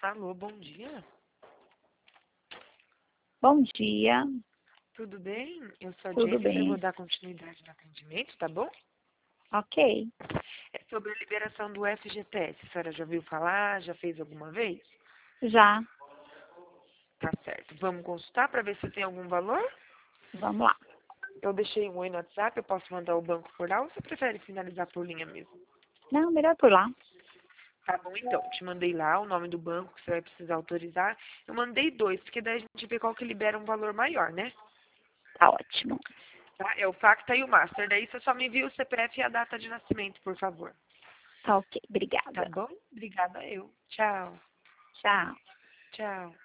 Alô, bom dia. Bom dia, Tudo bem? Eu sou a tudo Jennifer, eu vou bem? dar continuidade no atendimento, tá bom? Ok, É sobre a liberação do FGTS. A senhora já ouviu falar? Já fez alguma vez? já, Tá certo. Vamos consultar para ver se tem algum valor? vamos lá. Eu deixei um oi no WhatsApp, eu posso mandar o banco por lá ou você prefere finalizar por linha mesmo? Não, melhor por lá. Tá bom, então. Te mandei lá o nome do banco que você vai precisar autorizar. Eu mandei dois, porque daí a gente vê qual que libera um valor maior, né? Tá ótimo. Tá? É o Facta e o Master. Daí você só me envia o CPF e a data de nascimento, por favor. Tá ok, Tá obrigada. bom? Obrigada eu. Tchau. Tchau. Tchau.